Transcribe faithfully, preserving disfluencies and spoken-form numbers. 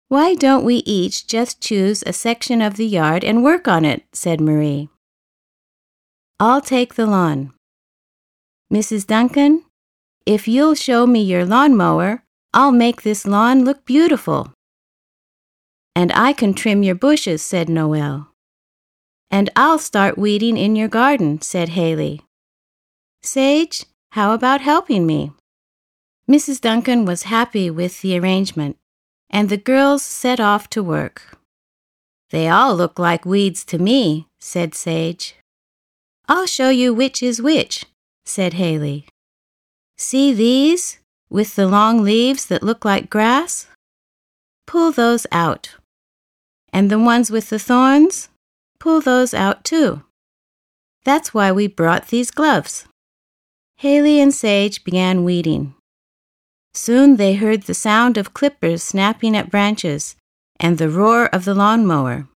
"Why don't we each just choose a section of the yard and work on it?" said Marie. "I'll take the lawn." "Missus Duncan, if you'll show me your lawnmower, I'll make this lawn look beautiful." "And I can trim your bushes," said Noel. "And I'll start weeding in your garden," said Haley. "Sage, how about helping me?" Missus Duncan was happy with the arrangement, and the girls set off to work. "They all look like weeds to me," said Sage. "I'll show you which is which," said Haley. "See these, with the long leaves that look like grass? Pull those out. And the ones with the thorns? Pull those out too. That's why we brought these gloves." Haley and Sage began weeding. Soon they heard the sound of clippers snapping at branches and the roar of the lawnmower.